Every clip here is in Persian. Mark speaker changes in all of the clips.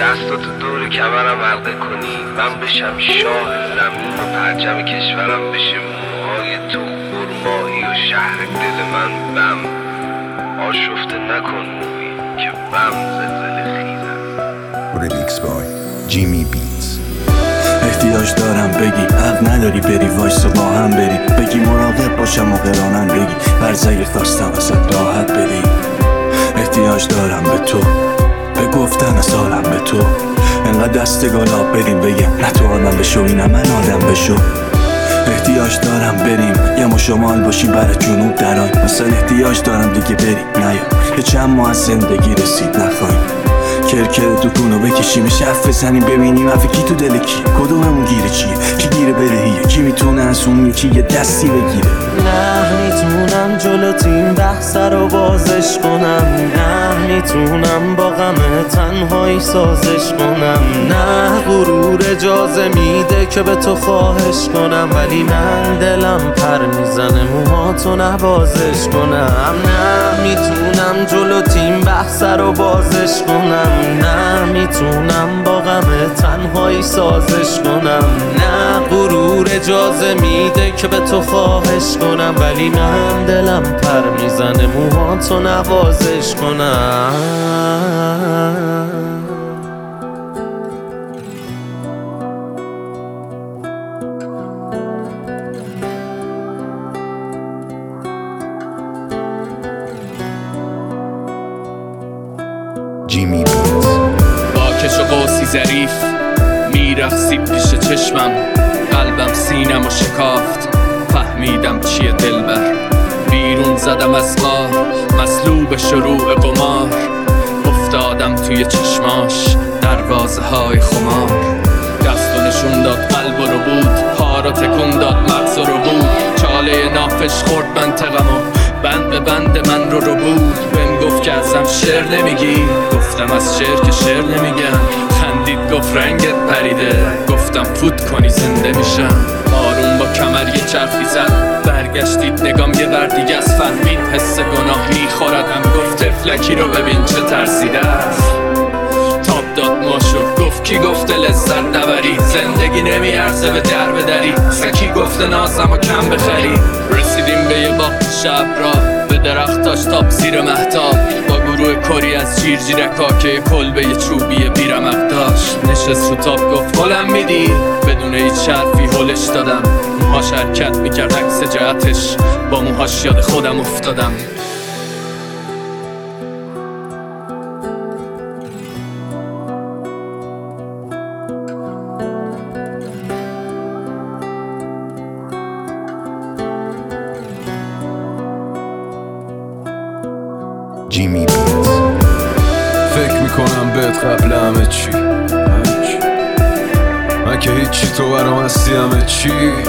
Speaker 1: دستاتو دور کمرم حلقه کنی، من بشم شاه زمین و پرچم کشورم بشه موهای تو خرمایی و شهر دل من بم. آشفته نکن موی که بم زلزله خیزم.
Speaker 2: ریمیکس بای جیمی بیتز.
Speaker 3: احتیاج دارم بگی حق نداری بری وایسا با هم بری، بگی مراقب باشم و قرانن بگی برزگی خواستم ازت راحت بدی. احتیاج دارم به تو، به گفتن سالم به تو، انقدر دست گلاب بریم بگم نه تو آدم بشو اینم من آدم بشو. احتیاج دارم بریم یه ما شمال باشیم برای جنوب درای، مثلا احتیاج دارم دیگه بریم نیا یه چند ماه از زندگی رسید نخواهیم کرکر تو کنو بکشیم شف بزنیم ببینیم حرف کی تو دل کی، کدوممون گیره چیه، کی گیره برهیه، کی میتونه از اون یکی یه دستی بگیره.
Speaker 4: نه میتونم جلوت این بحث رو بازش کنم، نه میتونم با غم تنهایی سازش کنم، نه غرور اجازه میده که به تو خواهش کنم، ولی من دلم پر میزنه موهاتو نوازش کنم. نه میتونم جلوت این بحث رو بازش کنم، نه میتونم با غم تنهایی سازش کنم، نه غرور اجازه میده که به تو خواهش کنم، ولی من دلم پر میزنه موهاتو نوازش کنم.
Speaker 2: جیمی بیتز.
Speaker 5: با کش و قوسی ظریف میرقصید پیش چشمم، قلبم سینم و شکافت، فهمیدم چیه دلبر. بیرون زدم از غار مسلوب شروع قمار، افتادم توی چشماش دروازه های خمار. دست و نشون داد قلب رو بود، پا رو تکون داد مغز رو بود، چاله نافش خورد منطقمو بند به بند من رو بود. بهم گفت که ازم شعر نمیگی، گفتم از شعر که شعر نمیگم، خندید گفت رنگت پریده، گفتم فوت کنی زنده میشم. آروم با کمر یه چرخی زد، برگشتید نگام یه بر دیگه از، فهمید حس گناه میخوردم، گفت تفلکی رو ببین چه ترسیده است. تاب داد ماشو گفت کی گفته لذت نبری، زندگی نمیارزه به در بدری، سکی گفته نازم و کم بخری. رسیدیم به یه باغ شب را، به درختاش تاب زیر مهتاب، با گروه کری از جیرجیرکا که یه کلبه یه چوبی بیرمق داشت. نشست رو تاب گفت هلم میدی، بدون هیچ حرفی هلش دادم، موهاش حرکت میکرد عکس جهتش، با موهاش یاد خودم افتادم.
Speaker 2: جیمی بیتز.
Speaker 6: فکر میکنم بهت قبل همه چی، من که هیچی تو برام هستی همه چی،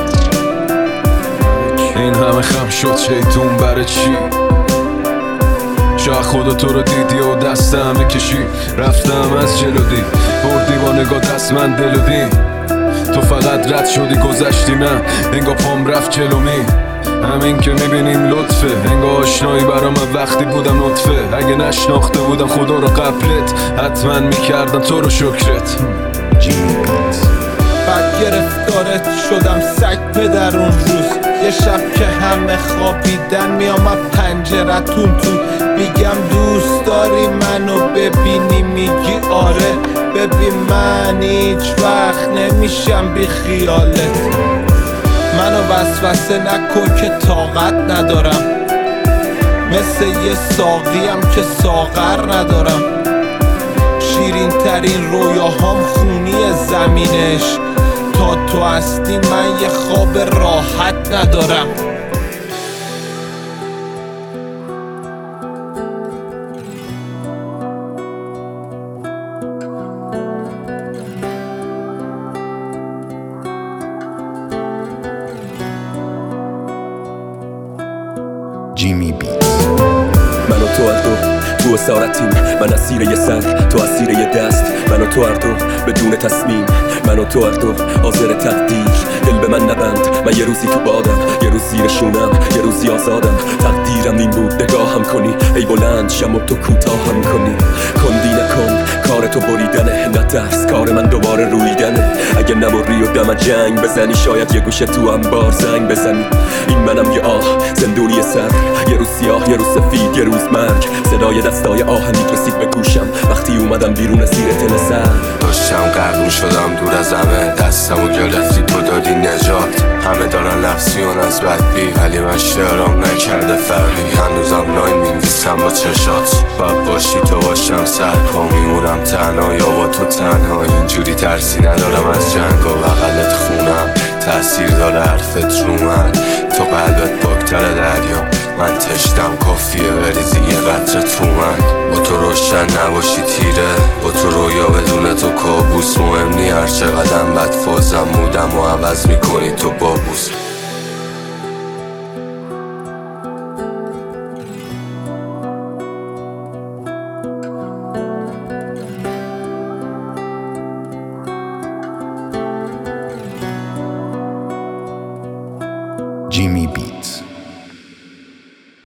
Speaker 6: این همه خم شد شیطون برای چی؟ شاید خدا تو رو دیدی و دست همه کشی، رفتم از جلو دی بردی با نگاه دست من دلو دی، تو فقط رد شدی گذشتی، نه انگار پام رفت جلومی. همین که میبینیم لطفه، انگار آشنایی برا من وقتی بودم نطفه، اگه نشناخته بودم خدا رو قبلت حتما میکردم تو رو شکرت.
Speaker 2: جیمی بیتز.
Speaker 7: بعد گرفتارت شدم سگ پدر اون روز، یه شب که همه خوابیدن میامد پنجرتون تو، میگم دوست داری منو ببینی، میگی آره، ببین من هیچ وقت نمیشم بی خیالت، منو وسوسه نکن که طاقت ندارم، مثل یه ساقیم که ساغر ندارم، شیرین ترین رویاهام خونی زمینش، تا تو هستی من یه خواب راحت ندارم.
Speaker 2: جیمی بیتز.
Speaker 8: من و تو هر دو تو اسارتیم، من اسیر یه سر تو اسیر یه دست، من و تو هر دو بدون تصمیم، من و تو هر دو حاضر تقدیر. دل به من نبند، من یه روزی تو بادم، یه روز زیر شونم، یه روزی آزادم. تقدیرم این بود نگاهم کنی، ای بلند شم و تو کوتاهم کنی. کندی نکن کار تو بریدنه، نه ترس کار من دوباره رویدنه. اگه نموری و دم جنگ بزنی شاید یه گوشه تو انبار زنگ بزنی. این منم یه آه زندونی سر، یه روز سیاه یه روز سفید یه روز مرگ. صدای دستای آهنی رسید به گوشم وقتی اومدم بیرون زیر تل سر.
Speaker 1: داشتم قربون شدم دور از همه، دستمو گرفتی تو دادی نجات. همه دارن لفظیون از بدبی ولی من شعرام نکرده فرقی. هنوزم لاین می‌نویسم با چشات، باید باشی تو باشم سرپا. میمونم تنها یا با تو تنها، اینجوری ترسی ندارم از جنگ و بغلت خونم. تأثیر داره حرفت رو من، تو قلبت پاکتر دریا. من تشتم کافیه بریزی یه قطره تو من. با تو روشن نباشی تیره، با تو رویا بدون تو کابوس. مهم نی هر چقدرم بد فازم مودم و عوض میکنی تو بابوس.
Speaker 2: Jimmy Beats.